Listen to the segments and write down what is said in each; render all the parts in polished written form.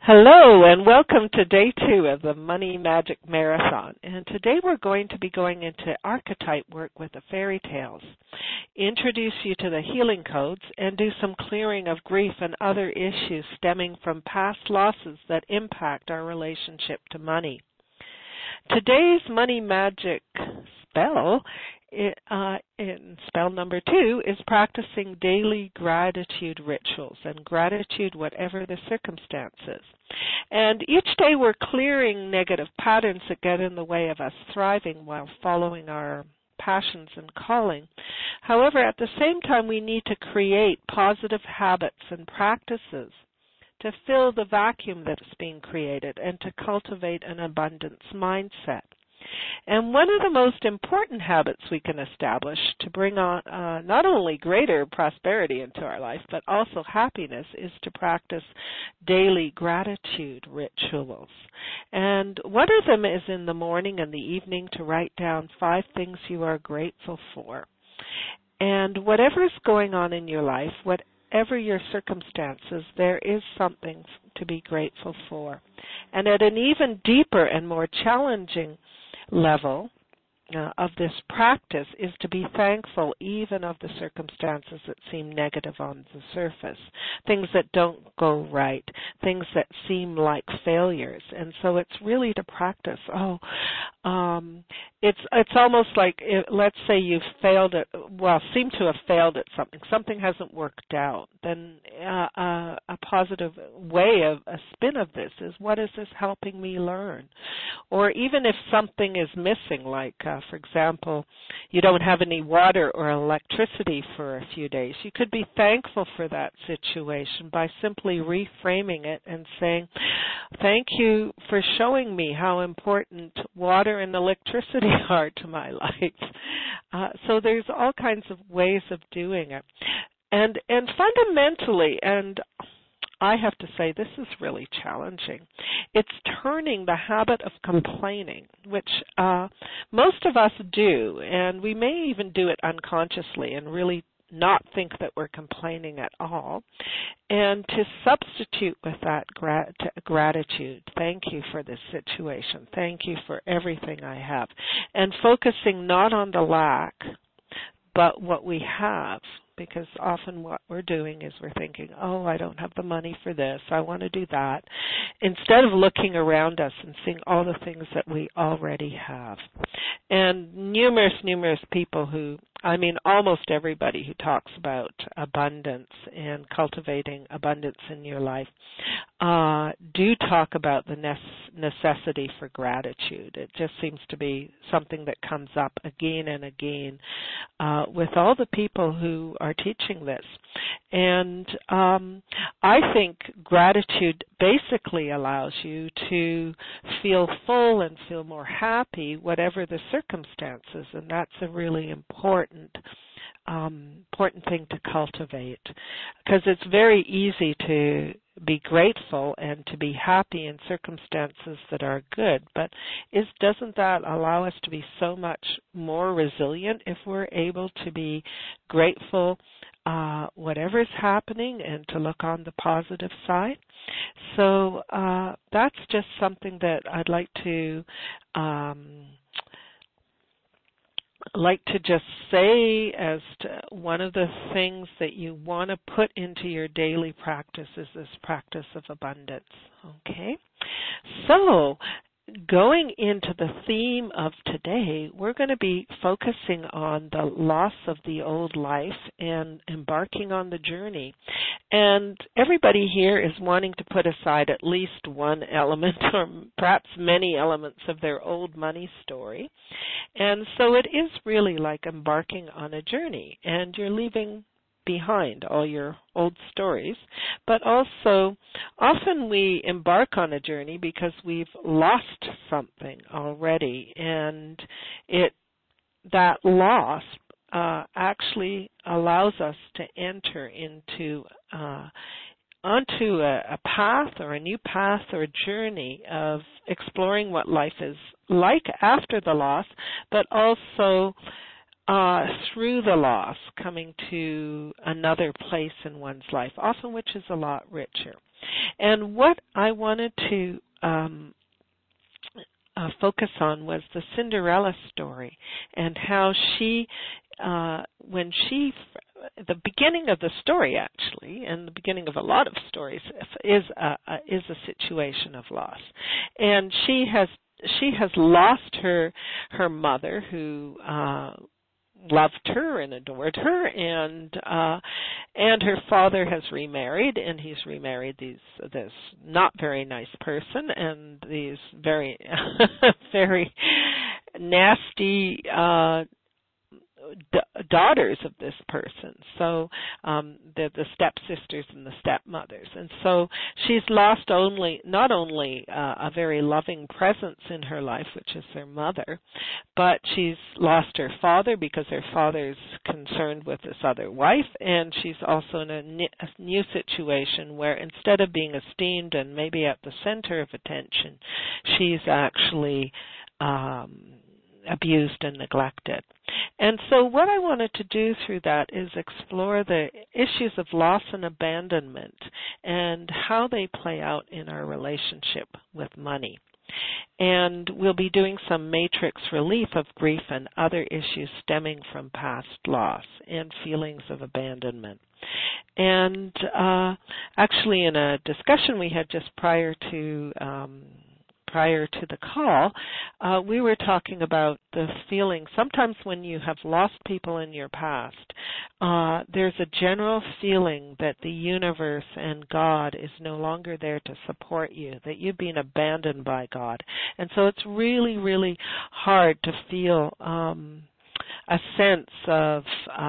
Hello and welcome to day 2 of the Money Magic Marathon. And today we're going to be going into archetype work with the fairy tales, introduce you to the healing codes, and do some clearing of grief and other issues stemming from past losses that impact our relationship to money. Today's Money Magic spell, in spell number 2, is practicing daily gratitude rituals and gratitude whatever the circumstances. And each day we're clearing negative patterns that get in the way of us thriving while following our passions and calling. However, at the same time, we need to create positive habits and practices to fill the vacuum that's being created and to cultivate an abundance mindset. And one of the most important habits we can establish to bring on not only greater prosperity into our life, but also happiness, is to practice daily gratitude rituals. And one of them is in the morning and the evening to write down 5 things you are grateful for. And whatever is going on in your life, whatever your circumstances, there is something to be grateful for. And at an even deeper and more challenging level of this practice is to be thankful even of the circumstances that seem negative on the surface, things that don't go right, things that seem like failures. And so it's really to practice, it's almost like, let's say you've seem to have failed at something hasn't worked out, then a positive way of a spin of this is, what is this helping me learn? Or even if something is missing, like for example, you don't have any water or electricity for a few days, you could be thankful for that situation by simply reframing it and saying, thank you for showing me how important water and electricity are to my life. So there's all kinds of ways of doing it. And fundamentally, and I have to say this is really challenging, it's turning the habit of complaining, which most of us do, and we may even do it unconsciously and really not think that we're complaining at all, and to substitute with that gratitude. Thank you for this situation. Thank you for everything I have. And focusing not on the lack, but what we have. Because often what we're doing is we're thinking, I don't have the money for this, I want to do that, instead of looking around us and seeing all the things that we already have. And numerous people almost everybody who talks about abundance and cultivating abundance in your life do talk about the necessity for gratitude. It just seems to be something that comes up again and again with all the people who are teaching this. And I think gratitude basically allows you to feel full and feel more happy, whatever the circumstances, and that's a really important thing to cultivate, because it's very easy to be grateful and to be happy in circumstances that are good, but doesn't that allow us to be so much more resilient if we're able to be grateful whatever's happening and to look on the positive side? So that's just something that I'd like to just say as to one of the things that you want to put into your daily practice is this practice of abundance. Okay? So, going into the theme of today, we're going to be focusing on the loss of the old life and embarking on the journey. And everybody here is wanting to put aside at least one element or perhaps many elements of their old money story. And so it is really like embarking on a journey, and you're leaving behind all your old stories, but also often we embark on a journey because we've lost something already, and that loss actually allows us to enter onto a path or a new path or journey of exploring what life is like after the loss, but also through the loss, coming to another place in one's life, often which is a lot richer. And what I wanted to focus on was the Cinderella story and how she, the beginning of the story actually, and the beginning of a lot of stories, is a situation of loss, and she has lost her mother who loved her and adored her, and her father has remarried, and he's remarried this not very nice person and these very very nasty daughters of this person, so the stepsisters and the stepmothers. And so she's lost not only a very loving presence in her life, which is her mother, but she's lost her father because her father's concerned with this other wife, and she's also in a new situation where instead of being esteemed and maybe at the center of attention, she's actually abused and neglected. And so what I wanted to do through that is explore the issues of loss and abandonment and how they play out in our relationship with money. And we'll be doing some matrix relief of grief and other issues stemming from past loss and feelings of abandonment. And actually in a discussion we had just prior to the call, we were talking about the feeling sometimes when you have lost people in your past, there's a general feeling that the universe and God is no longer there to support you, that you've been abandoned by God. And so it's really, really hard to feel a sense of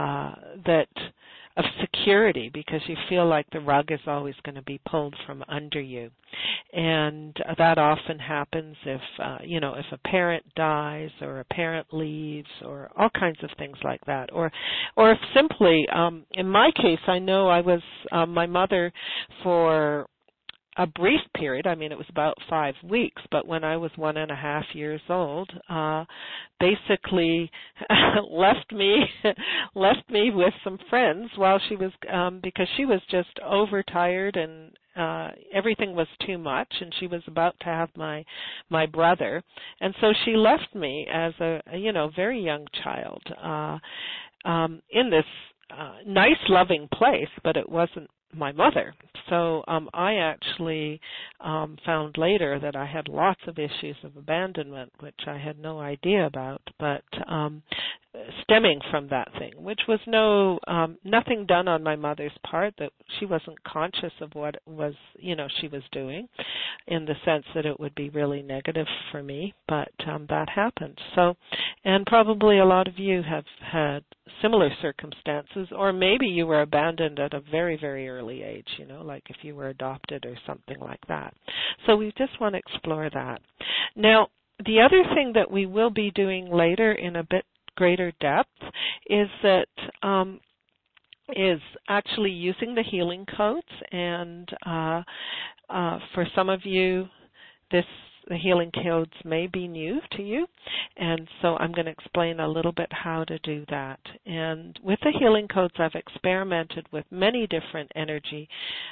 of security, because you feel like the rug is always going to be pulled from under you. And that often happens if a parent dies or a parent leaves or all kinds of things like that. Or if simply, in my case, I know I was my mother for a brief period. I mean, it was about 5 weeks, but when I was 1.5 years old, basically left me with some friends while she was, because she was just overtired and everything was too much, and she was about to have my brother, and so she left me as a very young child in this nice, loving place, but it wasn't my mother. So I actually found later that I had lots of issues of abandonment, which I had no idea about, but stemming from that thing, which was nothing done on my mother's part, that she wasn't conscious of what was, she was doing, in the sense that it would be really negative for me, but that happened. So, and probably a lot of you have had similar circumstances, or maybe you were abandoned at a very, very early age, like if you were adopted or something like that. So we just want to explore that. Now, the other thing that we will be doing later in a bit greater depth is that is actually using the healing codes, and for some of you, the healing codes may be new to you, and so I'm going to explain a little bit how to do that. And with the healing codes, I've experimented with many different energy.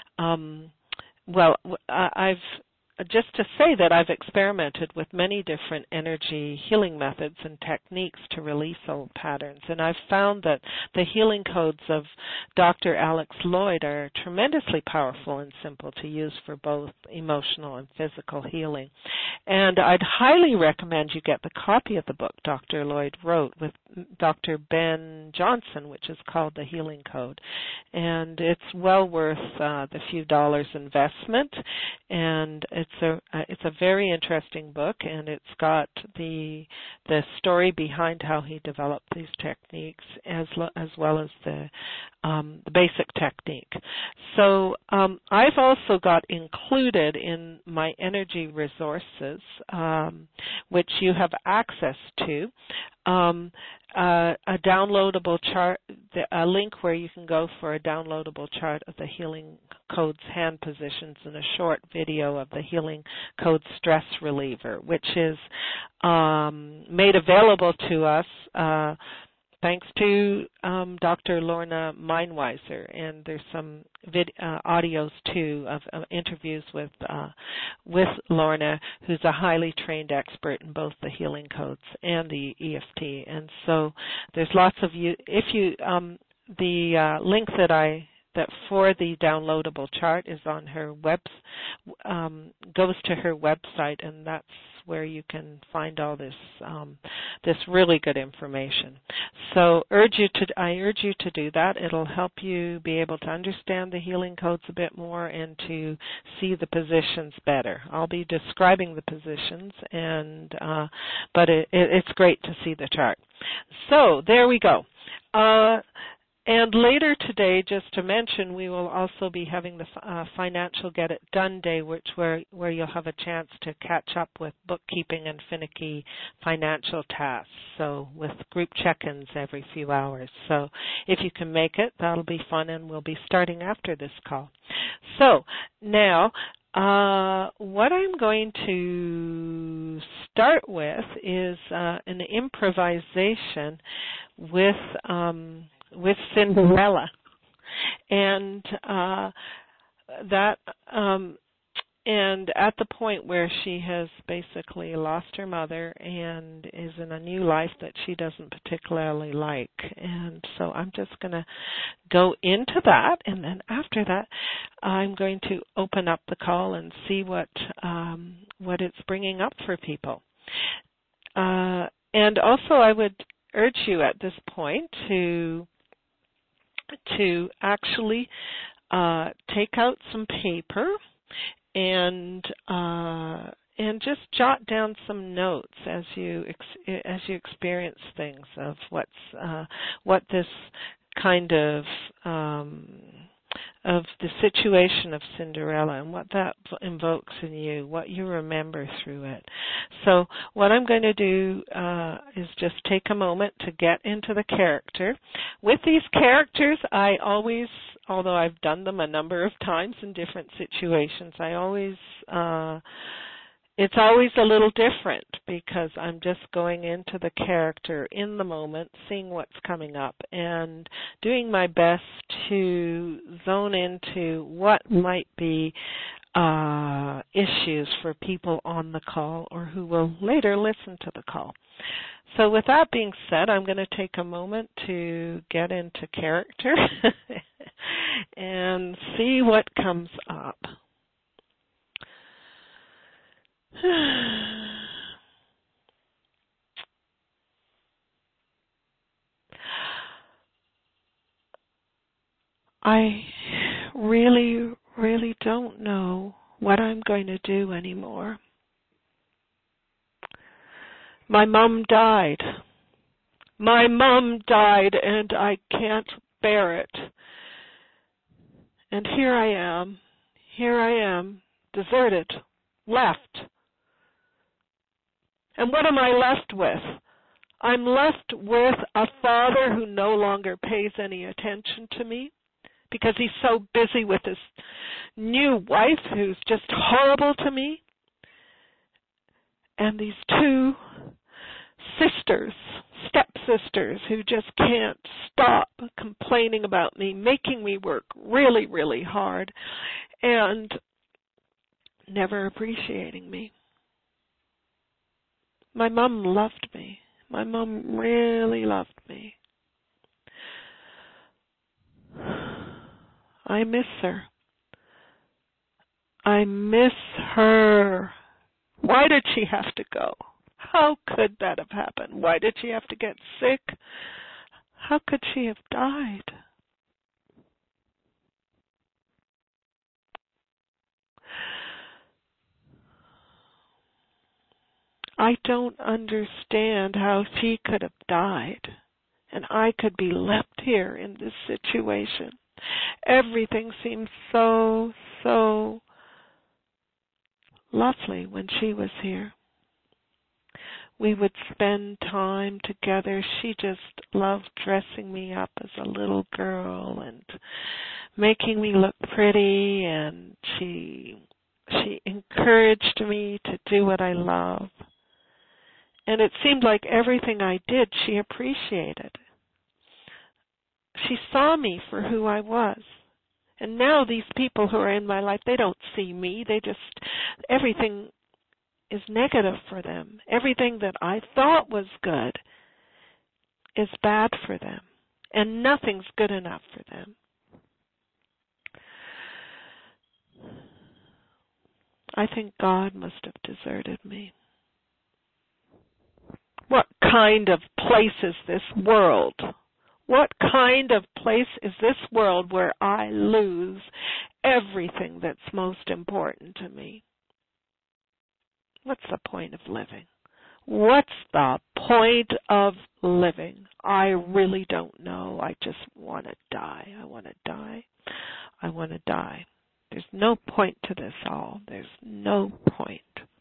Just to say that I've experimented with many different energy healing methods and techniques to release old patterns, and I've found that the healing codes of Dr. Alex Lloyd are tremendously powerful and simple to use for both emotional and physical healing. And I'd highly recommend you get the copy of the book Dr. Lloyd wrote with Dr. Ben Johnson, which is called The Healing Code. And it's well worth the few dollars investment, and it's a very interesting book, and it's got the story behind how he developed these techniques as well as the basic technique. So I've also got included in my energy resources, which you have access to, a downloadable chart, a link where you can go for a downloadable chart of the healing codes hand positions and a short video of the healing code stress reliever, which is made available to us thanks to Dr. Lorna Meinweiser, and there's some audios too of interviews with Lorna, who's a highly trained expert in both the healing codes and the EFT. And so there's lots of you. If you the link that for the downloadable chart is on her goes to her website, and that's where you can find all this really good information. So I urge you to do that. It'll help you be able to understand the healing codes a bit more and to see the positions better. I'll be describing the positions, but it's great to see the chart. So there we go. And later today, just to mention, we will also be having the Financial Get It Done Day, where you'll have a chance to catch up with bookkeeping and finicky financial tasks, so with group check-ins every few hours. So if you can make it, that'll be fun, and we'll be starting after this call. So now, what I'm going to start with is an improvisation with Cinderella, and and at the point where she has basically lost her mother and is in a new life that she doesn't particularly like. And so I'm just going to go into that, and then after that I'm going to open up the call and see what it's bringing up for people. And also I would urge you at this point to actually take out some paper and just jot down some notes as you experience things of what this kind of the situation of Cinderella and what that invokes in you, what you remember through it. So what I'm going to do is just take a moment to get into the character. With these characters, I always, although I've done them a number of times in different situations, it's always a little different because I'm just going into the character in the moment, seeing what's coming up, and doing my best to zone into what might be issues for people on the call or who will later listen to the call. So with that being said, I'm going to take a moment to get into character and see what comes up. I really, really don't know what I'm going to do anymore. My mom died. My mom died, and I can't bear it. And here I am, deserted, left. And what am I left with? I'm left with a father who no longer pays any attention to me because he's so busy with his new wife who's just horrible to me. And these two sisters, stepsisters, who just can't stop complaining about me, making me work really, really hard, and never appreciating me. My mom loved me. My mom really loved me. I miss her. I miss her. Why did she have to go? How could that have happened? Why did she have to get sick? How could she have died? I don't understand how she could have died and I could be left here in this situation. Everything seemed so, so lovely when she was here. We would spend time together. She just loved dressing me up as a little girl and making me look pretty, and she encouraged me to do what I love. And it seemed like everything I did, she appreciated. she saw me for who I was. And now these people who are in my life, they don't see me. Everything is negative for them. Everything that I thought was good is bad for them. And nothing's good enough for them. I think God must have deserted me. What kind of place is this world? What kind of place is this world where I lose everything that's most important to me? What's the point of living? What's the point of living? I really don't know. I just want to die. I want to die. I want to die. There's no point to this all. There's no point.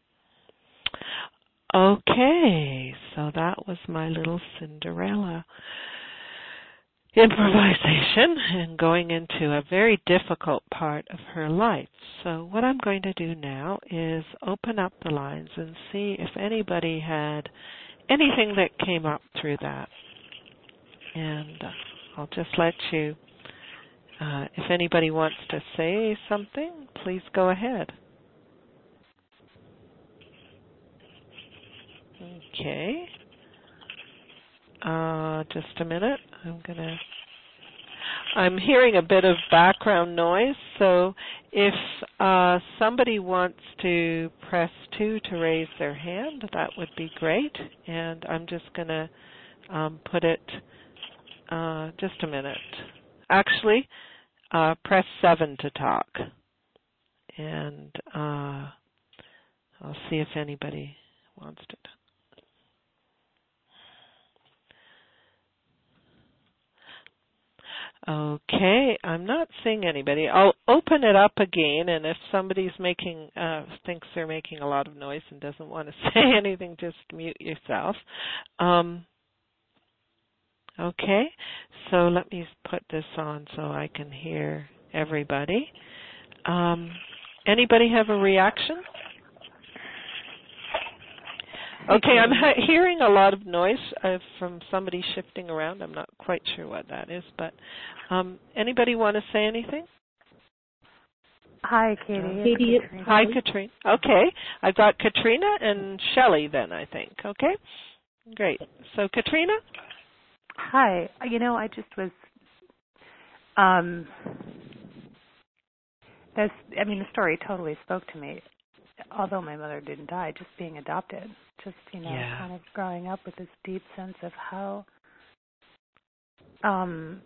Okay, so that was my little Cinderella improvisation and going into a very difficult part of her life. So what I'm going to do now is open up the lines and see if anybody had anything that came up through that. And I'll just let you, if anybody wants to say something, please go ahead. Okay. Just a minute. I'm hearing a bit of background noise, so if somebody wants to press 2 to raise their hand, that would be great. And I'm just going to put it, just a minute. Actually, press 7 to talk. And I'll see if anybody wants to talk. Okay, I'm not seeing anybody. I'll open it up again, and if somebody's thinks they're making a lot of noise and doesn't want to say anything, just mute yourself. Okay, so let me put this on so I can hear everybody. Anybody have a reaction? Okay, I'm hearing a lot of noise from somebody shifting around. I'm not quite sure what that is, but anybody want to say anything? Hi, Katie. Hi, Katrina. Okay, I've got Katrina and Shelley then, I think. Okay, great. So, Katrina? Hi. I just was, the story totally spoke to me. Although my mother didn't die, just being adopted, kind of growing up with this deep sense of how I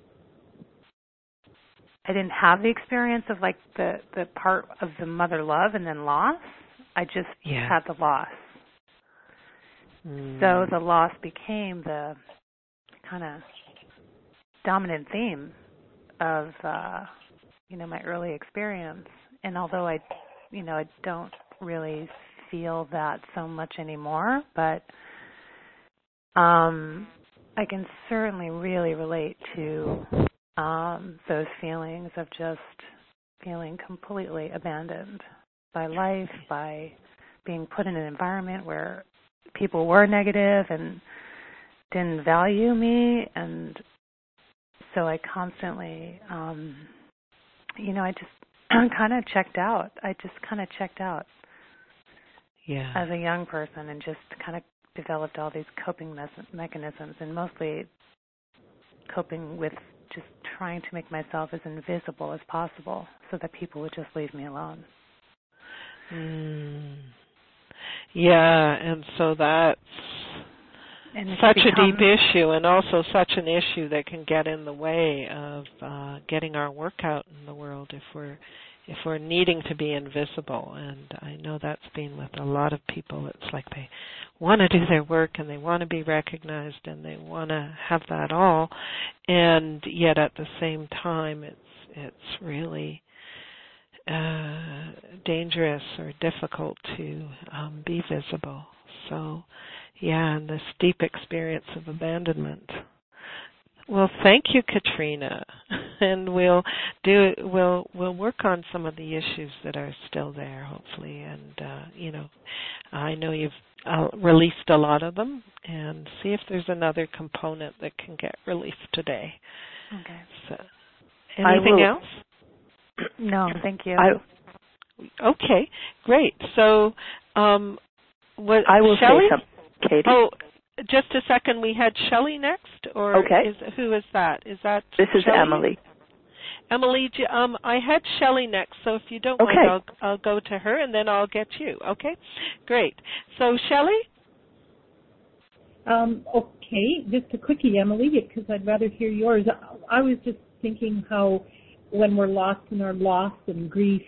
didn't have the experience of like the part of the mother love and then loss. I just had the loss. So the loss became the kind of dominant theme of my early experience. And although I don't really feel that so much anymore, but I can certainly really relate to those feelings of just feeling completely abandoned by life, by being put in an environment where people were negative and didn't value me, and so I constantly, I just kind of checked out. As a young person, and just kind of developed all these coping mechanisms, and mostly coping with just trying to make myself as invisible as possible so that people would just leave me alone. Yeah, and so that's such a deep issue, and also such an issue that can get in the way of getting our work out in the world if we're needing to be invisible. And I know that's been with a lot of people. It's like they want to do their work and they want to be recognized and they want to have that all, and yet at the same time it's really dangerous or difficult to be visible. So and this deep experience of abandonment. Well, thank you, Katrina, and we'll work on some of the issues that are still there, hopefully, and I know you've released a lot of them, and see if there's another component that can get released today. Okay. So, anything else? No, thank you. Okay, great. So, what I will Shelley? say something, Katie. Oh, just a second. We had Shelley next, or okay. Who is that? Is that This is Shelley? Emily. Emily, I had Shelley next, so if you don't mind, I'll go to her, and then I'll get you. Okay, great. So, Shelley? Okay, just a quickie, Emily, because I'd rather hear yours. I was just thinking how when we're lost in our loss and grief,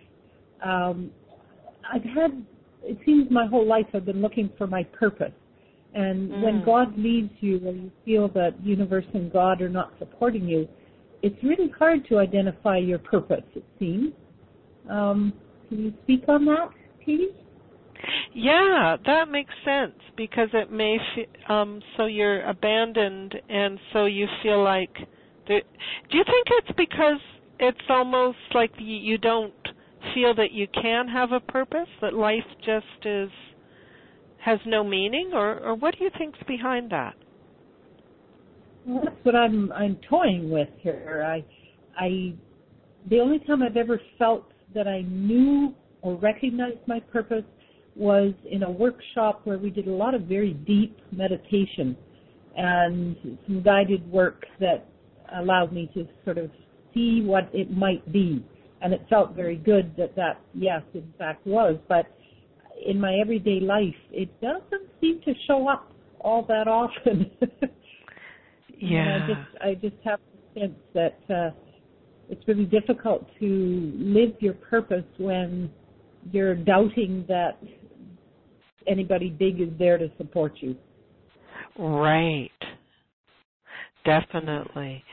it seems my whole life I've been looking for my purpose. And when God leaves you, when you feel that universe and God are not supporting you, it's really hard to identify your purpose, it seems. Can you speak on that, Katie? Yeah, that makes sense because it may so you're abandoned and so you feel like do you think it's because it's almost like you don't feel that you can have a purpose, that life just has no meaning, or what do you think's behind that? Well, that's what I'm toying with here. The only time I've ever felt that I knew or recognized my purpose was in a workshop where we did a lot of very deep meditation and some guided work that allowed me to sort of see what it might be. And it felt very good that yes, in fact was. But in my everyday life, it doesn't seem to show up all that often. Yeah. And I just have the sense that it's really difficult to live your purpose when you're doubting that anybody big is there to support you. Right. Definitely.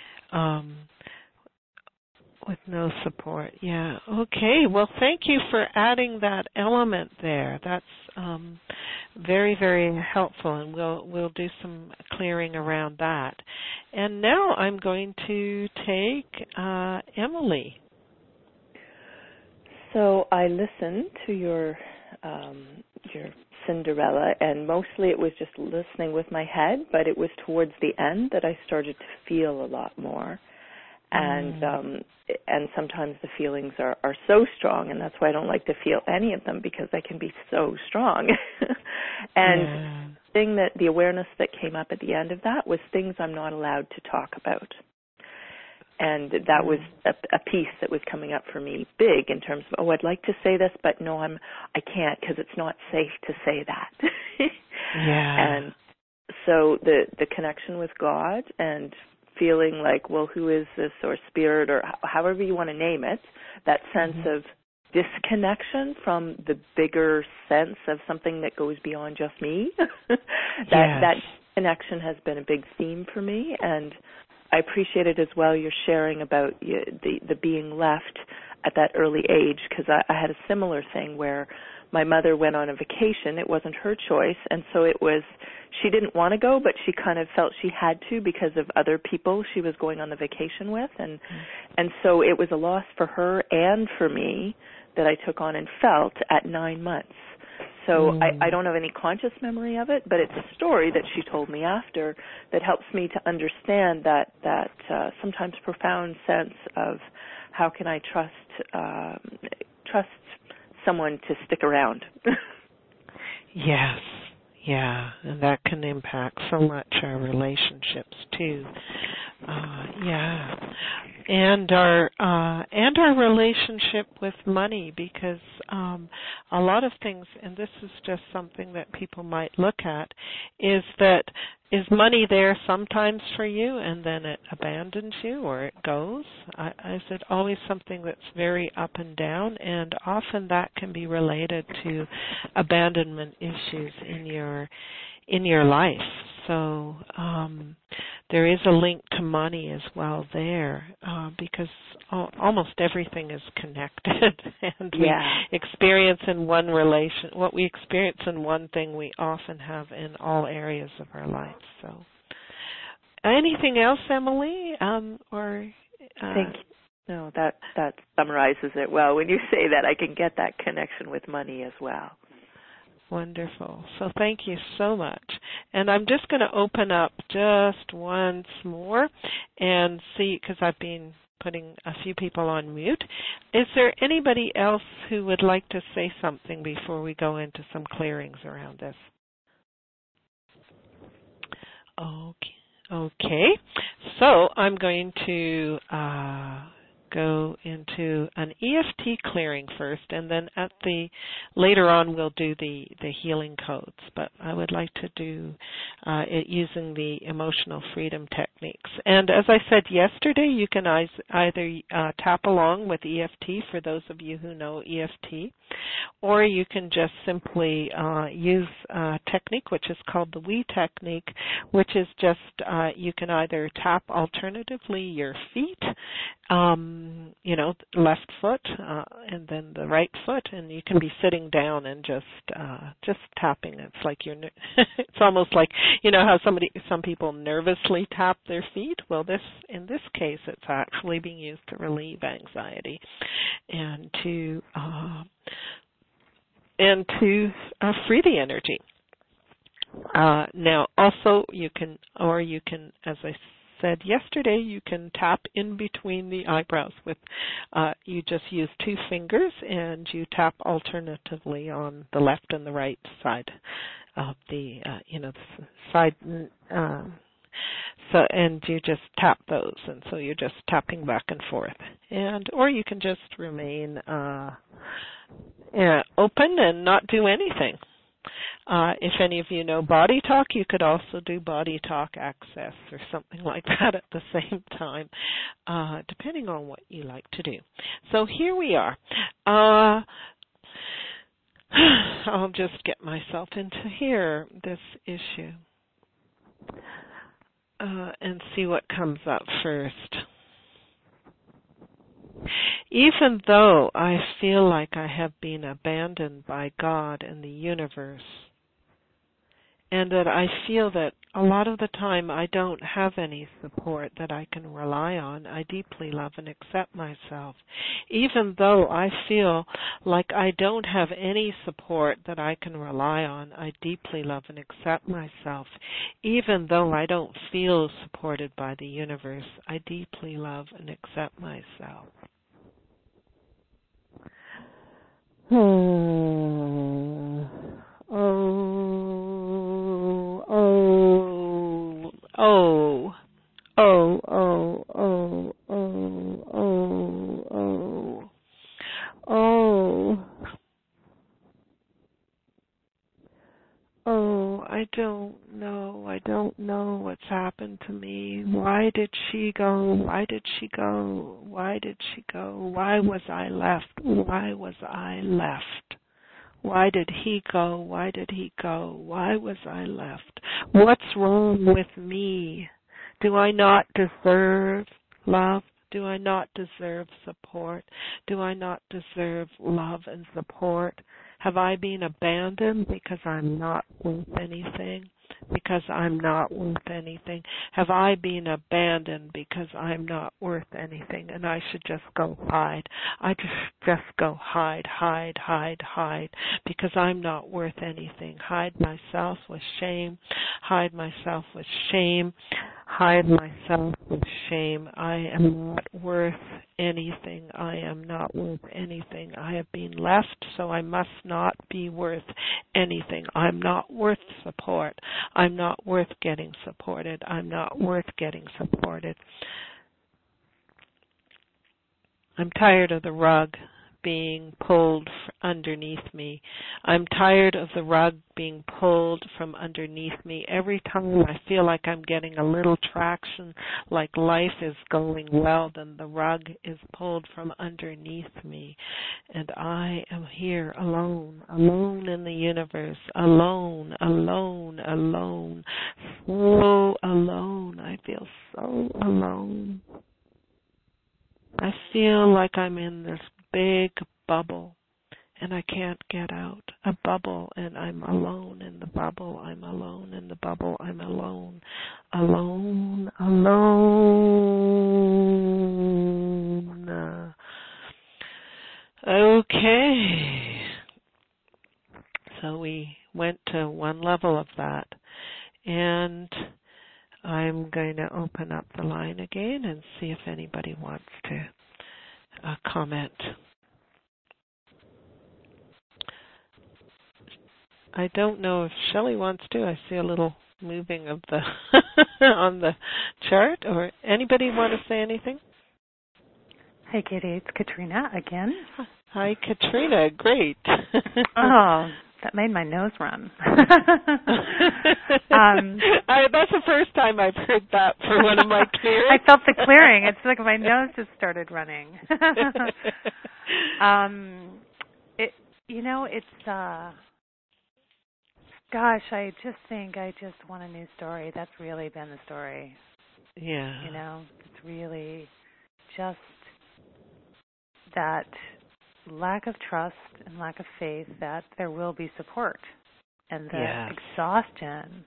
With no support. Yeah. Okay. Well, thank you for adding that element there. That's very, very helpful, and we'll do some clearing around that. And now I'm going to take Emily. So I listened to your Cinderella, and mostly it was just listening with my head, but it was towards the end that I started to feel a lot more. And sometimes the feelings are so strong, and that's why I don't like to feel any of them, because they can be so strong. And the awareness that came up at the end of that was things I'm not allowed to talk about. And that was a piece that was coming up for me big in terms of, I'd like to say this, but no, I can't because it's not safe to say that. And so the connection with God and feeling like, well, who is this, or spirit, or however you want to name it, that sense of disconnection from the bigger sense of something that goes beyond just me. That connection has been a big theme for me, and I appreciate it as well, you're sharing about the being left at that early age, because I had a similar thing where my mother went on a vacation. It wasn't her choice, and so she didn't want to go, but she kind of felt she had to because of other people she was going on the vacation with, and so it was a loss for her and for me that I took on and felt at 9 months. So I don't have any conscious memory of it, but it's a story that she told me after that helps me to understand that sometimes profound sense of how can I trust someone to stick around. Yes, yeah, and that can impact so much our relationships too. And our relationship with money, because a lot of things, and this is just something that people might look at, is money there sometimes for you and then it abandons you or it goes? Is it always something that's very up and down? And often that can be related to abandonment issues in your life. So there is a link to money as well there, because almost everything is connected, and we experience in one relation what we experience in one thing we often have in all areas of our life. So, anything else, Emily? Thank you. No, that summarizes it well. When you say that, I can get that connection with money as well. Wonderful. So thank you so much. And I'm just going to open up just once more and see, because I've been putting a few people on mute. Is there anybody else who would like to say something before we go into some clearings around this? Okay. So I'm going to go into an EFT clearing first, and then later on we'll do the healing codes. But I would like to do it using the emotional freedom techniques. And as I said yesterday, you can either tap along with EFT for those of you who know EFT, or you can just simply use a technique which is called the WE technique, which is just you can either tap alternatively your feet, left foot and then the right foot, and you can be sitting down and just tapping. It's like it's almost like how some people nervously tap their feet. Well, in this case, it's actually being used to relieve anxiety and to free the energy. Now, also you can, as I said yesterday, you can tap in between the eyebrows with, you just use 2 fingers and you tap alternatively on the left and the right side of the, side, and you just tap those, and so you're just tapping back and forth. Or you can just remain open and not do anything. If any of you know Body Talk, you could also do Body Talk Access or something like that at the same time, depending on what you like to do. So here we are. I'll just get myself into this issue, and see what comes up first. Even though I feel like I have been abandoned by God and the universe, and that I feel that a lot of the time I don't have any support that I can rely on, I deeply love and accept myself. Even though I feel like I don't have any support that I can rely on, I deeply love and accept myself. Even though I don't feel supported by the universe, I deeply love and accept myself. I don't know what's happened to me. Why did she go? Why did she go? Why did she go? Why was I left? Why was I left? Why did he go? Why did he go? Why was I left? What's wrong with me? Do I not deserve love? Do I not deserve support? Do I not deserve love and support? Have I been abandoned because I'm not worth anything? Because I'm not worth anything? Have I been abandoned because I'm not worth anything and I should just go hide? I just go hide because I'm not worth anything. Hide myself with shame. Hide myself with shame. Hide myself with shame. I am not worth anything. I am not worth anything. I have been left, so I must not be worth anything. I'm not worth support. I'm not worth getting supported. I'm not worth getting supported. I'm tired of the rug being pulled underneath me. I'm tired of the rug being pulled from underneath me. Every time I feel like I'm getting a little traction, like life is going well, then the rug is pulled from underneath me. And I am here alone in the universe, alone, so alone. I feel so alone. I feel like I'm in this big bubble and I can't get out. A bubble and I'm alone in the bubble. I'm alone in the bubble. I'm alone. Alone. Okay. So we went to one level of that. And I'm going to open up the line again and see if anybody wants to comment. I don't know if Shelley wants to. I see a little moving of the on the chart. Or anybody want to say anything? Hey, Katie, it's Katrina again. Hi, Katrina. Great. Oh, that made my nose run. That's the first time I've heard that for one of my clearings. I felt the clearing. It's like my nose just started running. Gosh, I just think I just want a new story. That's really been the story. Yeah. It's really just that lack of trust and lack of faith that there will be support. And the exhaustion,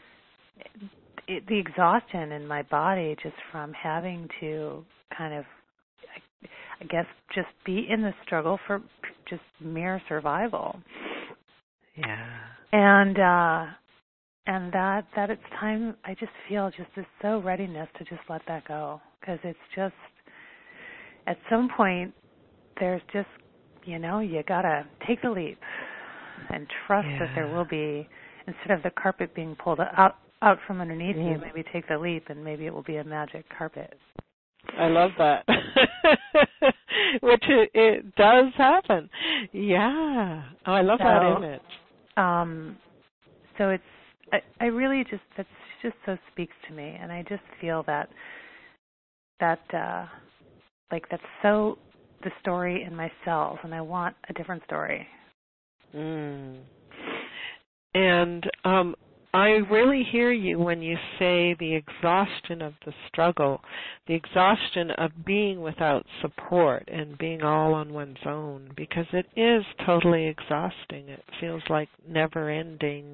the exhaustion in my body just from having to kind of, I guess, just be in the struggle for just mere survival. Yeah. And that it's time, I just feel just this so readiness to just let that go. Because it's just, at some point, there's just, you got to take the leap and trust that there will be, instead of the carpet being pulled out from underneath you, maybe take the leap and maybe it will be a magic carpet. I love that. Which it does happen. Yeah. Oh, I love that image. So it's, I really just, that's just so speaks to me. And I just feel that that's so the story in my cells, and I want a different story. And I really hear you when you say the exhaustion of the struggle, the exhaustion of being without support and being all on one's own, because it is totally exhausting. It feels like never-ending,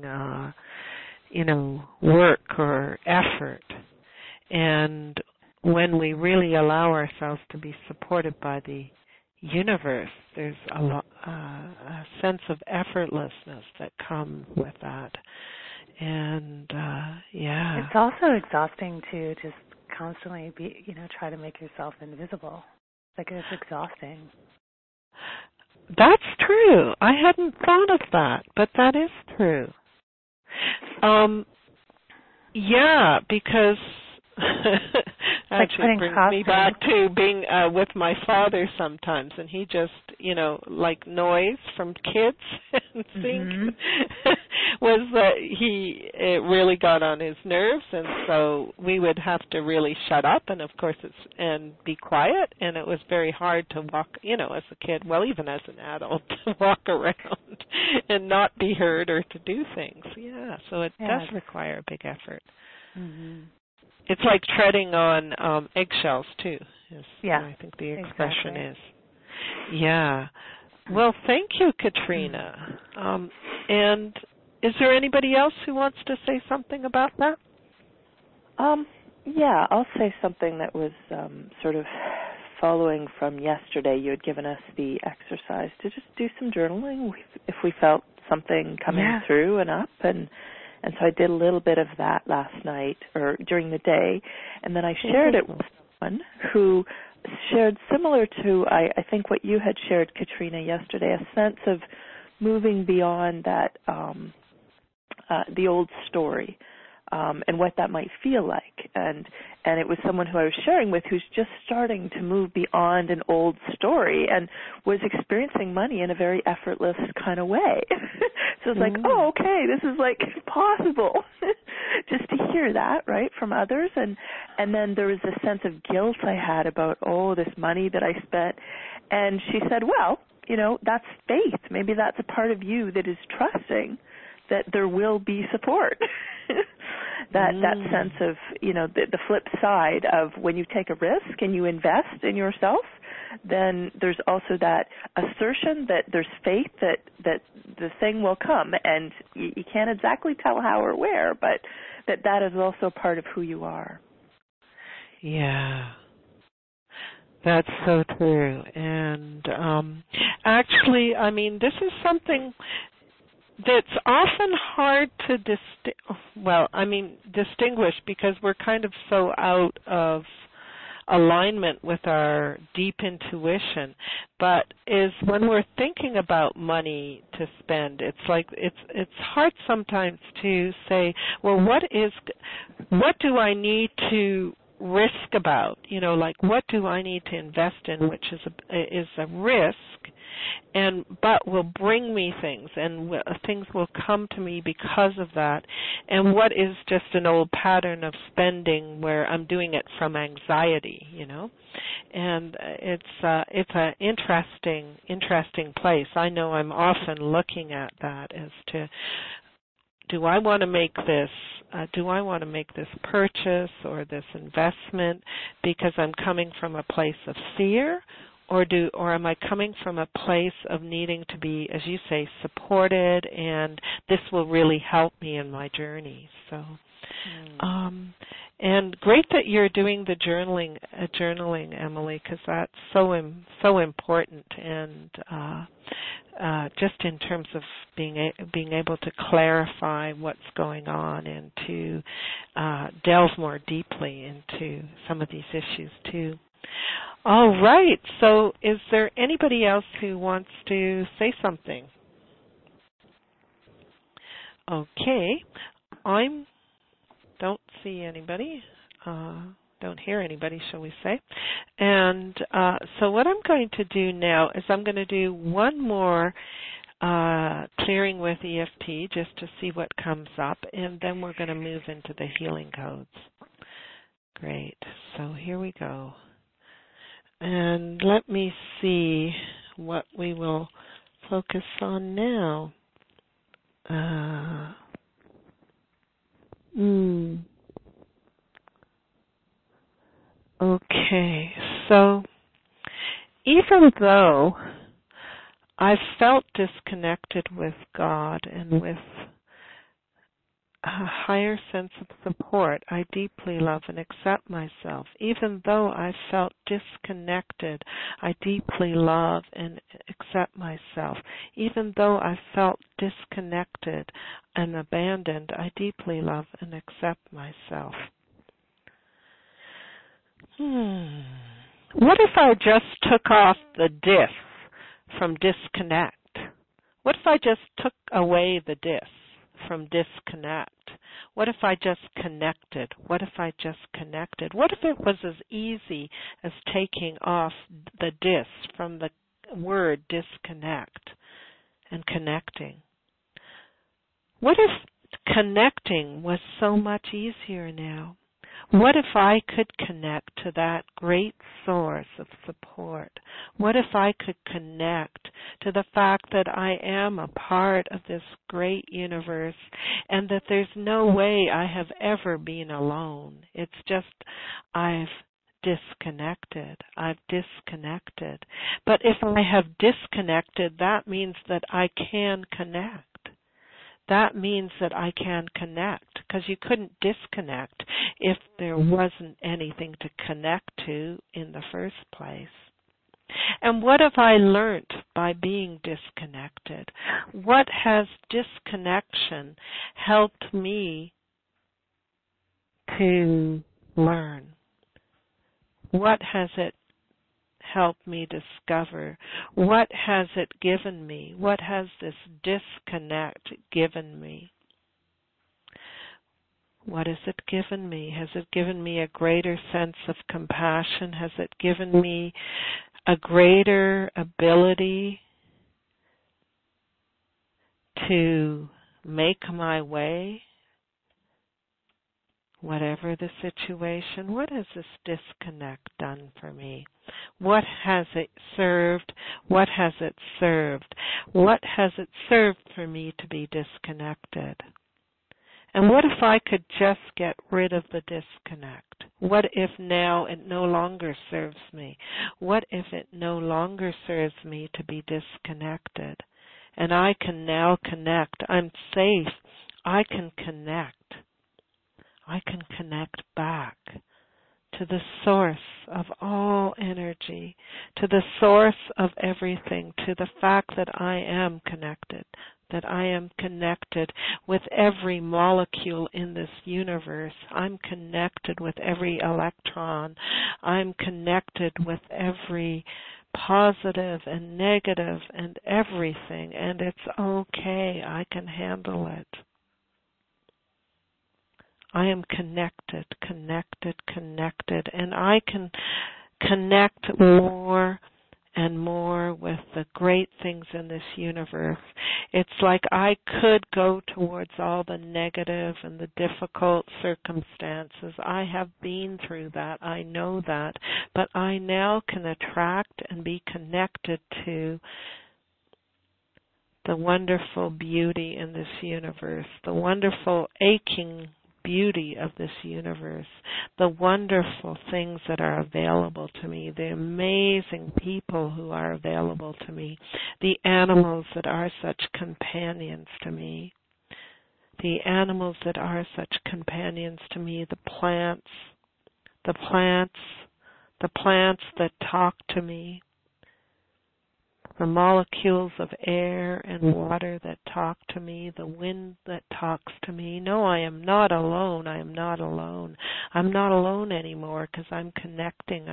work or effort. And when we really allow ourselves to be supported by the universe, there's a sense of effortlessness that comes with that. And, It's also exhausting to just constantly be, try to make yourself invisible. Like, it's exhausting. That's true. I hadn't thought of that, but that is true. Because actually brings me back to being with my father sometimes, and he just, like noise from kids and things was that it really got on his nerves, and so we would have to really shut up and of course and be quiet, and it was very hard to walk, as a kid, well, even as an adult, to walk around and not be heard or to do things. Yeah, so it does require a big effort. It's like treading on eggshells, too, I think the expression is. Yeah. Well, thank you, Katrina. And is there anybody else who wants to say something about that? Yeah, I'll say something that was sort of following from yesterday. You had given us the exercise to just do some journaling if we felt something coming through and up, and so I did a little bit of that last night or during the day, and then I shared it with someone who shared similar to, I think, what you had shared, Katrina, yesterday, a sense of moving beyond that, the old story, and what that might feel like. And it was someone who I was sharing with who's just starting to move beyond an old story and was experiencing money in a very effortless kind of way. So it's like, oh, okay, this is like possible. Just to hear that, right, from others. And then there was a sense of guilt I had about, this money that I spent. And she said, well, that's faith. Maybe that's a part of you that is trusting that there will be support. that sense of, the flip side of when you take a risk and you invest in yourself, then there's also that assertion that there's faith that the thing will come, and you can't exactly tell how or where, but that is also part of who you are. Yeah. That's so true. And actually, this is something that's often hard to distinguish because we're kind of so out of alignment with our deep intuition, but is when we're thinking about money to spend, it's like it's hard sometimes to say, well, what do I need to risk about? Like what do I need to invest in, which is a risk, but will bring me things, and things will come to me because of that. And what is just an old pattern of spending where I'm doing it from anxiety, And it's an interesting place. I know I'm often looking at that as to, do I want to make this purchase or this investment because I'm coming from a place of fear? Or am I coming from a place of needing to be, as you say, supported, and this will really help me in my journey? So, and great that you're doing the journaling, Emily, because that's so important, and just in terms of being able to clarify what's going on and to delve more deeply into some of these issues too. All right. So is there anybody else who wants to say something? Okay. I don't see anybody. Don't hear anybody, shall we say. And so what I'm going to do now is I'm going to do one more clearing with EFT just to see what comes up, and then we're going to move into the healing codes. Great. So here we go. And let me see what we will focus on now. Okay, so even though I felt disconnected with God and with a higher sense of support, I deeply love and accept myself. Even though I felt disconnected, I deeply love and accept myself. Even though I felt disconnected and abandoned, I deeply love and accept myself. What if I just took off the dis from disconnect? What if I just took away the dis from disconnect? What if I just connected? What if I just connected? What if it was as easy as taking off the dis from the word disconnect and connecting? What if connecting was so much easier now? What if I could connect to that great source of support? What if I could connect to the fact that I am a part of this great universe and that there's no way I have ever been alone? It's just I've disconnected. But if I have disconnected, that means that I can connect. That means that I can connect, because you couldn't disconnect if there wasn't anything to connect to in the first place. And what have I learned by being disconnected? What has disconnection helped me to learn? What has it helped me discover? What has it given me? What has this disconnect given me? What has it given me? Has it given me a greater sense of compassion? Has it given me a greater ability to make my way? Whatever the situation, what has this disconnect done for me? What has it served? What has it served? What has it served for me to be disconnected? And what if I could just get rid of the disconnect? What if now it no longer serves me? What if it no longer serves me to be disconnected? And I can now connect. I'm safe. I can connect. I can connect back to the source of all energy, to the source of everything, to the fact that I am connected, that I am connected with every molecule in this universe. I'm connected with every electron. I'm connected with every positive and negative and everything, and it's okay. I can handle it. I am connected, and I can connect more and more with the great things in this universe. It's like I could go towards all the negative and the difficult circumstances. I have been through that. I know that. But I now can attract and be connected to the wonderful beauty in this universe, the wonderful aching beauty of this universe, the wonderful things that are available to me, the amazing people who are available to me, the animals that are such companions to me, the animals that are such companions to me, the plants that talk to me, the molecules of air and water that talk to me, the wind that talks to me. No, I am not alone. I am not alone. I'm not alone anymore because I'm connecting.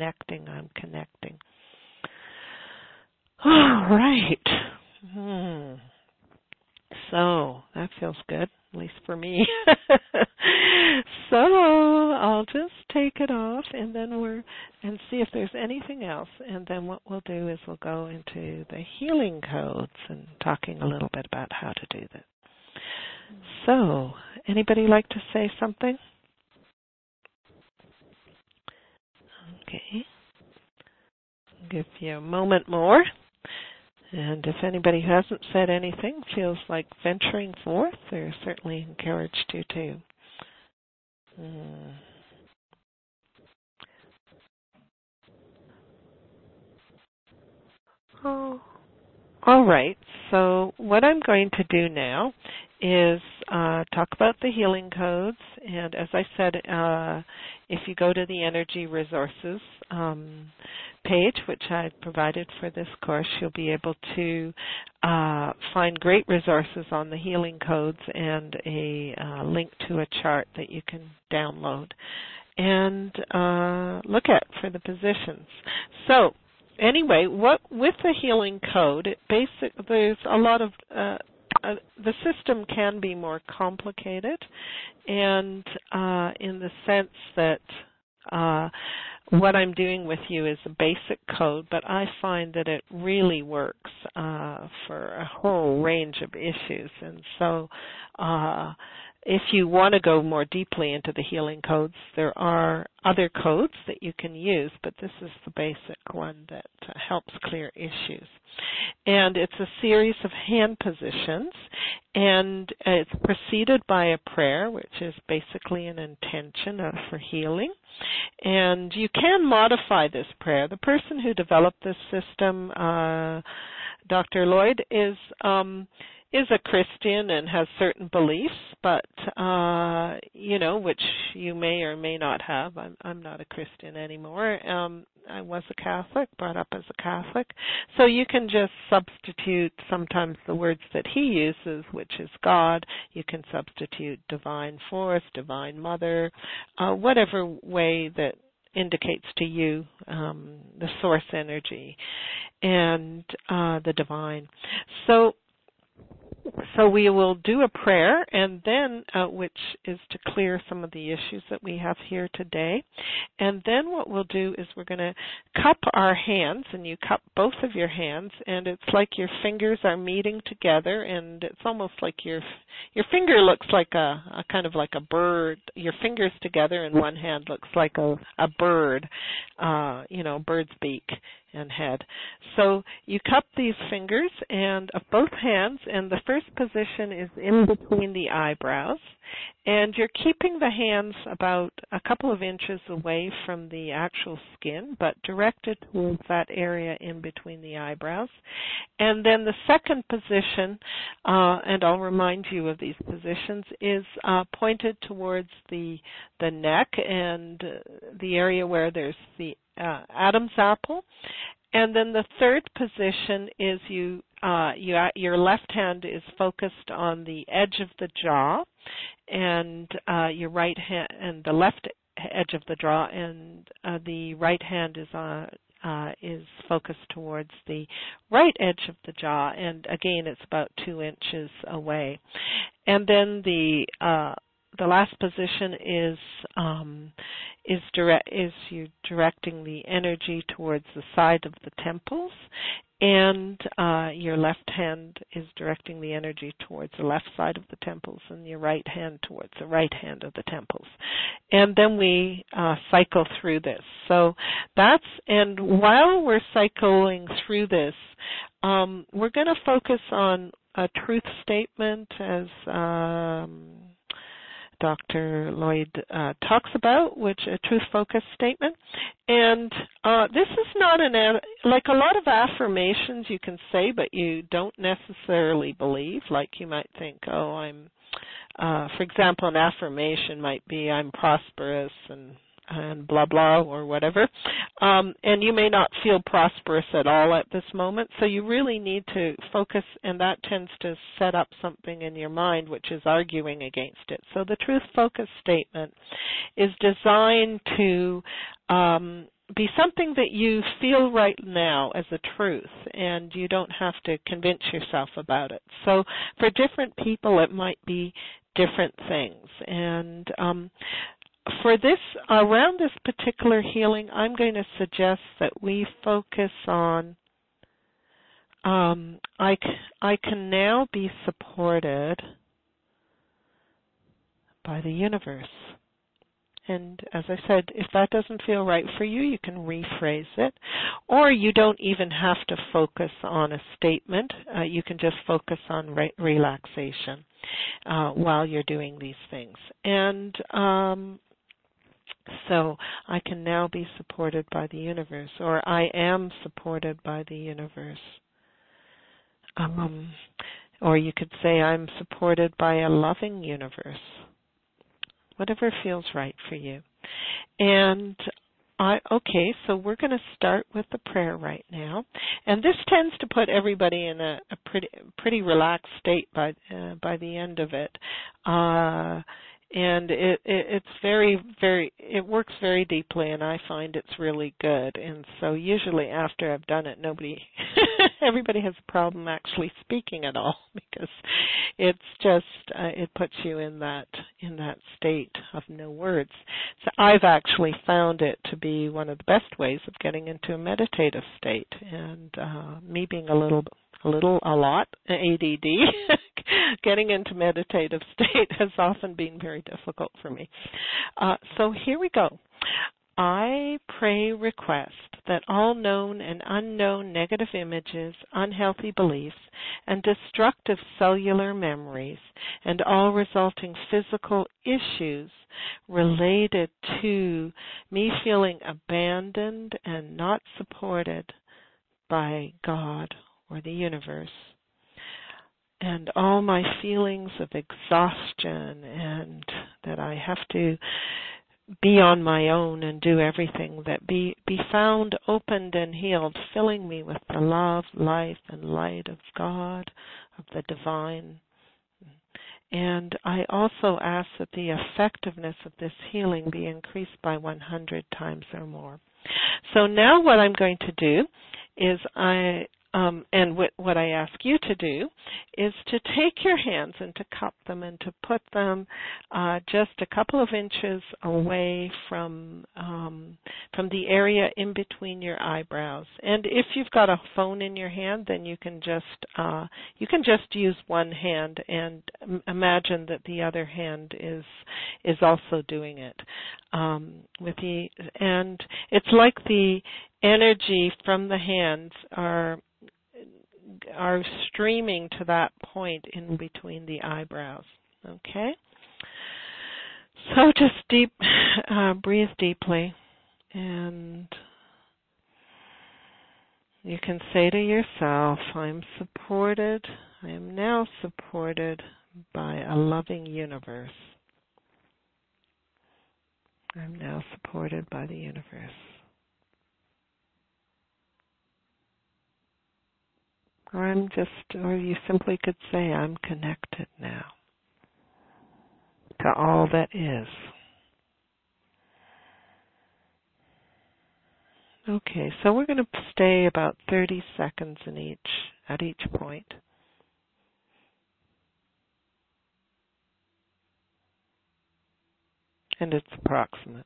All right. So that feels good, at least for me. So I'll just take it off and see if there's anything else. And then what we'll do is we'll go into the healing codes and talking a little bit about how to do that. So, anybody like to say something? Okay. I'll give you a moment more. And if anybody who hasn't said anything feels like venturing forth, they're certainly encouraged to too. Oh. All right. So what I'm going to do now is talk about the healing codes. And as I said, if you go to the Energy Resources page, which I provided for this course, you'll be able to find great resources on the healing codes and a link to a chart that you can download and look at for the positions. So anyway, with the healing code, there's a lot of the system can be more complicated, and in the sense that what I'm doing with you is a basic code, but I find that it really works for a whole range of issues. And so if you want to go more deeply into the healing codes, there are other codes that you can use, but this is the basic one that helps clear issues. And it's a series of hand positions, and it's preceded by a prayer, which is basically an intention for healing. And you can modify this prayer. The person who developed this system, Dr. Lloyd, is a Christian and has certain beliefs, but which you may or may not have. I'm not a Christian anymore. I was a Catholic, brought up as a Catholic. So you can just substitute sometimes the words that he uses, which is God. You can substitute divine force, divine mother, whatever way that indicates to you the source energy and the divine. So we will do a prayer, and then which is to clear some of the issues that we have here today. And then what we'll do is we're going to cup our hands, and you cup both of your hands, and it's like your fingers are meeting together, and it's almost like your finger looks like a kind of like a bird. Your fingers together in one hand looks like a bird, bird's beak and head. So you cup these fingers and of both hands, and the first position is in between the eyebrows, and you're keeping the hands about a couple of inches away from the actual skin, but directed towards that area in between the eyebrows. And then the second position, and I'll remind you of these positions, is pointed towards the neck and the area where there's the Adam's apple. And then the third position is you your left hand is focused on the edge of the jaw, and your right hand, and the left edge of the jaw, and the right hand is focused towards the right edge of the jaw, and again it's about 2 inches away. And then the last position is you directing the energy towards the side of the temples, and your left hand is directing the energy towards the left side of the temples, and your right hand towards the right hand of the temples. And then we cycle through this. So and while we're cycling through this, we're going to focus on a truth statement, as Dr. Lloyd talks about, which a truth-focused statement. And this is not like a lot of affirmations you can say, but you don't necessarily believe. Like you might think, for example, an affirmation might be, I'm prosperous and blah, blah, or whatever. And you may not feel prosperous at all at this moment, so you really need to focus, and that tends to set up something in your mind which is arguing against it. So the truth-focused statement is designed to be something that you feel right now as a truth, and you don't have to convince yourself about it. So for different people, it might be different things. And for this, around this particular healing, I'm going to suggest that we focus on, I can now be supported by the universe. And as I said, if that doesn't feel right for you, you can rephrase it. Or you don't even have to focus on a statement. You can just focus on relaxation while you're doing these things. And so I can now be supported by the universe, or I am supported by the universe. Or you could say I'm supported by a loving universe. Whatever feels right for you. And so we're going to start with the prayer right now. And this tends to put everybody in a pretty relaxed state by the end of it. And it's very, very, it works very deeply, and I find it's really good. And so usually after I've done it, everybody has a problem actually speaking at all, because it's just, it puts you in that state of no words. So I've actually found it to be one of the best ways of getting into a meditative state. And me being a lot ADD, getting into meditative state has often been very difficult for me. So here we go. I request that all known and unknown negative images, unhealthy beliefs, and destructive cellular memories, and all resulting physical issues related to me feeling abandoned and not supported by God or the universe, and all my feelings of exhaustion and that I have to be on my own and do everything, that be found opened and healed, filling me with the love, life, and light of God, of the divine. And I also ask that the effectiveness of this healing be increased by 100 times or more. So now what I'm going to do is what I ask you to do is to take your hands and to cup them and to put them just a couple of inches away from the area in between your eyebrows. And if you've got a phone in your hand, then you can just use one hand and imagine that the other hand is also doing it. And it's like the energy from the hands are streaming to that point in between the eyebrows. Okay? So just breathe deeply, and you can say to yourself, I am now supported by a loving universe. I'm now supported by the universe. Or you simply could say, I'm connected now to all that is. Okay, so we're going to stay about 30 seconds at each point. And it's approximate.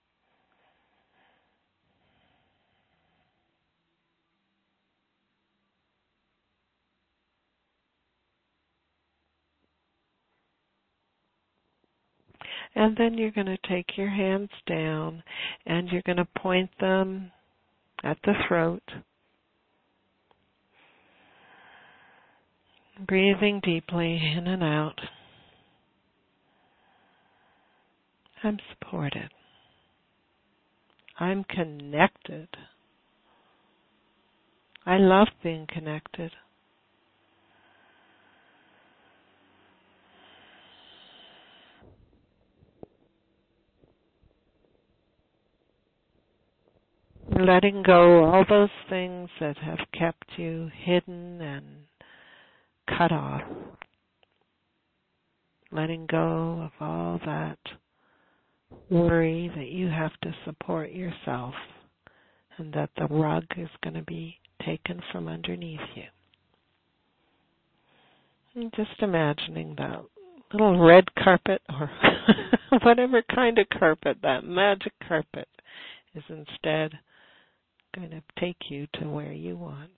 And then you're going to take your hands down and you're going to point them at the throat. Breathing deeply in and out. I'm supported. I'm connected. I love being connected. Letting go all those things that have kept you hidden and cut off. Letting go of all that worry that you have to support yourself and that the rug is going to be taken from underneath you. And just imagining that little red carpet or whatever kind of carpet, that magic carpet, is instead going to take you to where you want.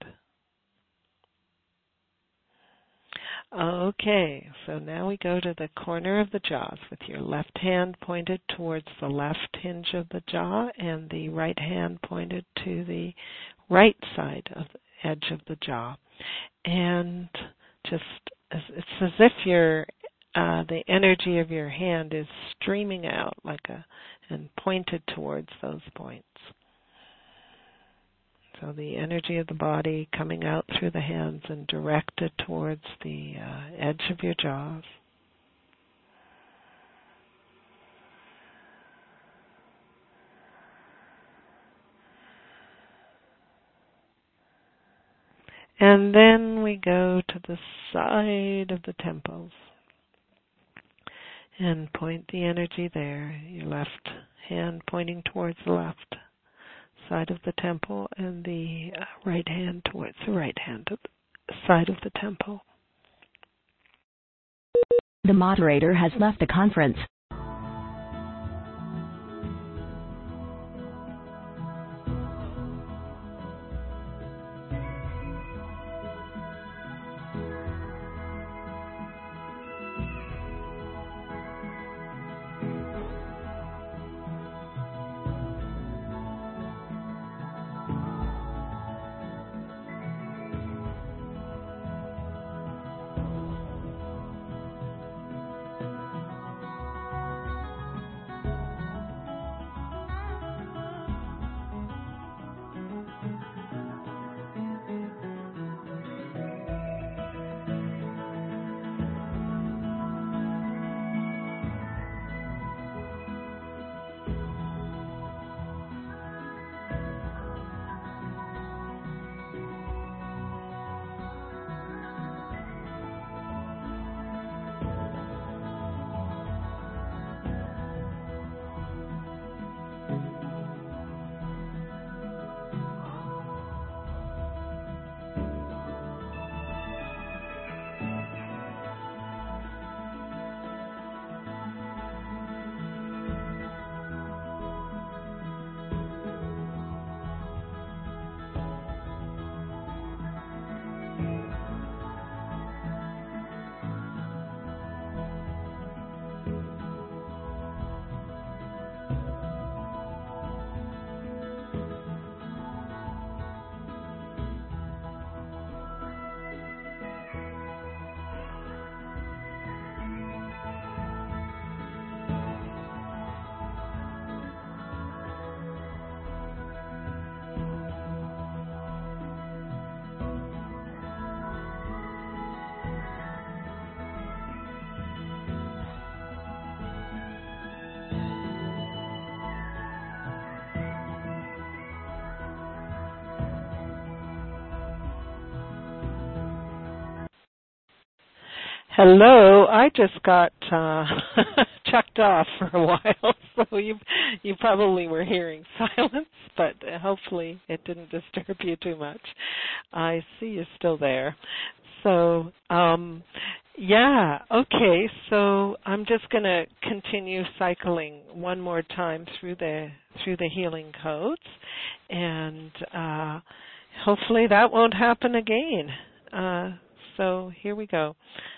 Okay, so now we go to the corner of the jaws with your left hand pointed towards the left hinge of the jaw and the right hand pointed to the right side of the edge of the jaw. And it's as if the energy of your hand is streaming out and pointed towards those points. So the energy of the body coming out through the hands and directed towards the edge of your jaws. And then we go to the side of the temples and point the energy there, your left hand pointing towards the left side of the temple and the right hand towards the right hand side of the temple. The moderator has left the conference. Hello, I just got chucked off for a while, so you probably were hearing silence, but hopefully it didn't disturb you too much. I see you're still there. So, yeah, okay, so I'm just going to continue cycling one more time through the healing codes, and hopefully that won't happen again. So here we go.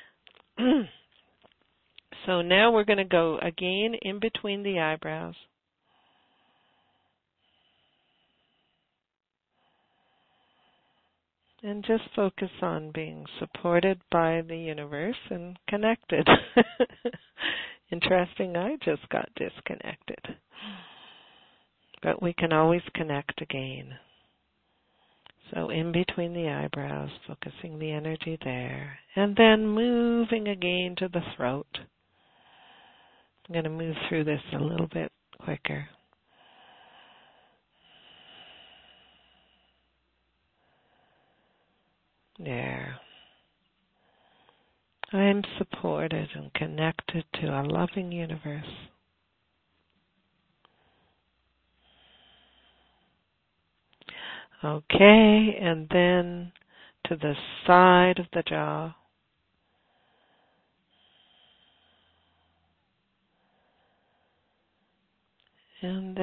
So now we're going to go again in between the eyebrows. And just focus on being supported by the universe and connected. Interesting, I just got disconnected. But we can always connect again. So in between the eyebrows, focusing the energy there. And then moving again to the throat. I'm going to move through this a little bit quicker. There. I am supported and connected to a loving universe. Okay, and then to the side of the jaw. And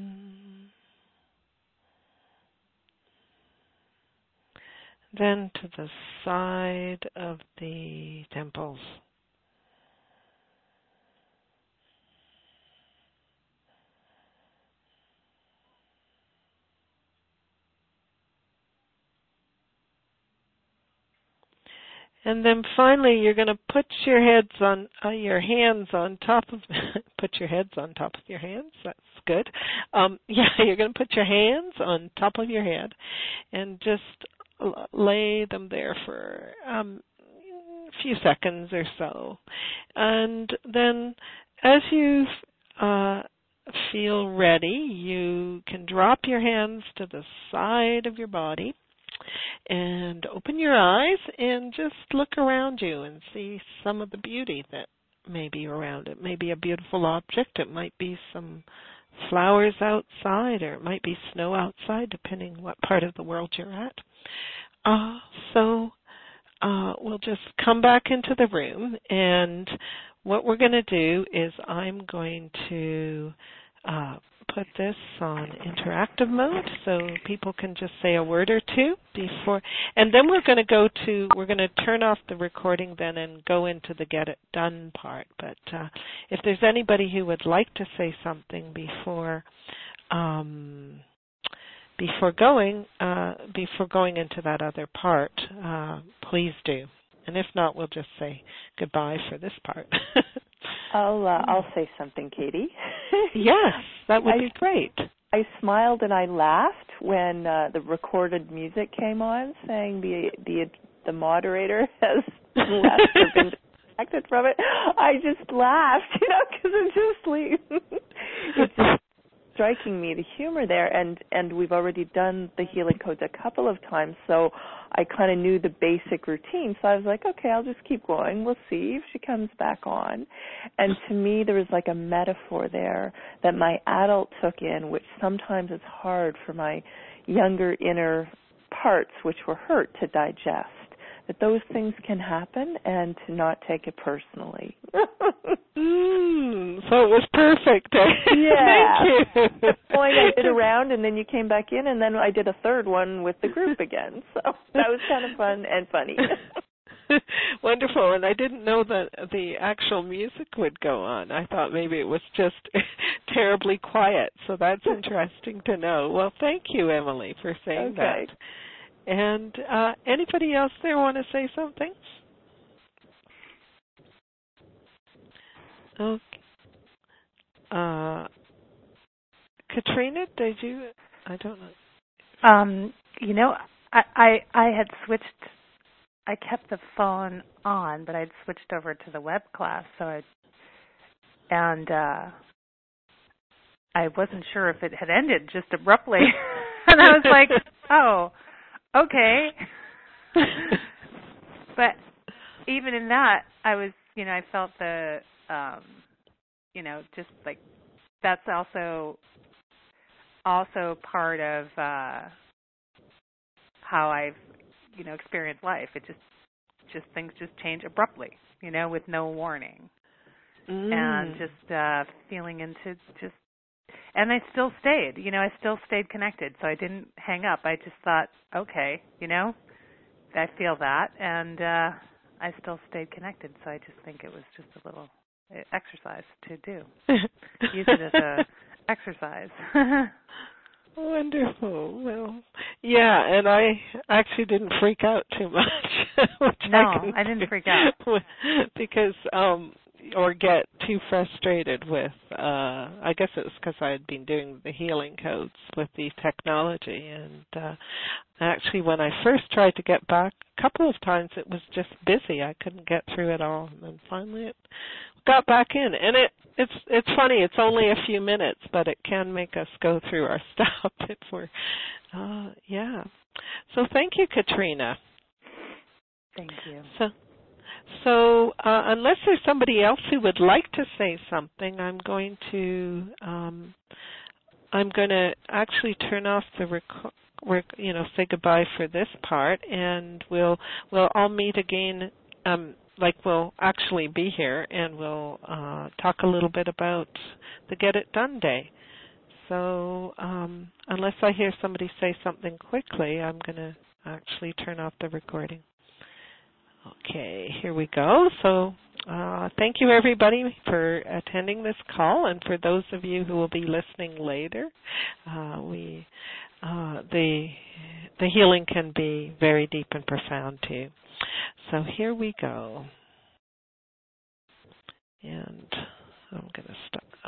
then to the side of the temples. And then finally, you're going to put your hands on top of put your heads on top of your hands. That's good. You're going to put your hands on top of your head, and just lay them there for a few seconds or so. And then, as you feel ready, you can drop your hands to the side of your body. And open your eyes and just look around you and see some of the beauty that may be around. It may be a beautiful object. It might be some flowers outside, or it might be snow outside, depending what part of the world you're at. So we'll just come back into the room, and what we're going to do is I'm going to put this on interactive mode so people can just say a word or two before, and then we're going to turn off the recording then and go into the get it done part. But if there's anybody who would like to say something before going into that other part, please do. And if not, we'll just say goodbye for this part. I'll say something, Katie. Yes, that would be great. I smiled and I laughed when the recorded music came on, saying the moderator has left or been disconnected from it. I just laughed, because it's just striking me the humor there, and we've already done the healing codes a couple of times, so I kind of knew the basic routine. So I was like, okay, I'll just keep going. We'll see if she comes back on. And to me, there was like a metaphor there that my adult took in, which sometimes is hard for my younger inner parts, which were hurt, to digest. That those things can happen, and to not take it personally. So it was perfect. Yeah. Thank you. The point I did a round, and then you came back in, and then I did a third one with the group again. So that was kind of fun and funny. Wonderful. And I didn't know that the actual music would go on. I thought maybe it was just terribly quiet. So that's interesting to know. Well, thank you, Emily, for saying that. And anybody else there want to say something? Okay. Katrina, did you? I don't know. I had switched. I kept the phone on, but I'd switched over to the web class, and I wasn't sure if it had ended just abruptly, and I was like, oh. Okay. But even in that, I was, I felt the, just like that's also part of how I've, experienced life. It just things just change abruptly, with no warning, and just feeling into just. And I still stayed, connected. So I didn't hang up. I just thought, okay, I feel that, and I still stayed connected. So I just think it was just a little exercise to do. Use it as a exercise. Wonderful. Well, yeah, and I actually didn't freak out too much. No, I didn't freak out because or get too frustrated with. I guess it was because I had been doing the healing codes with the technology, and actually, when I first tried to get back, a couple of times it was just busy. I couldn't get through it all, and then finally it got back in. And it's funny. It's only a few minutes, but it can make us go through our stuff if we're. Yeah. So thank you, Katrina. Thank you. So unless there's somebody else who would like to say something, I'm going to actually turn off the say goodbye for this part, and we'll all meet again. We'll actually be here, and we'll talk a little bit about the Get It Done Day. So unless I hear somebody say something quickly, I'm going to actually turn off the recording. Okay, here we go. So thank you, everybody, for attending this call, and for those of you who will be listening later, the healing can be very deep and profound, too. So here we go. And I'm going to stop.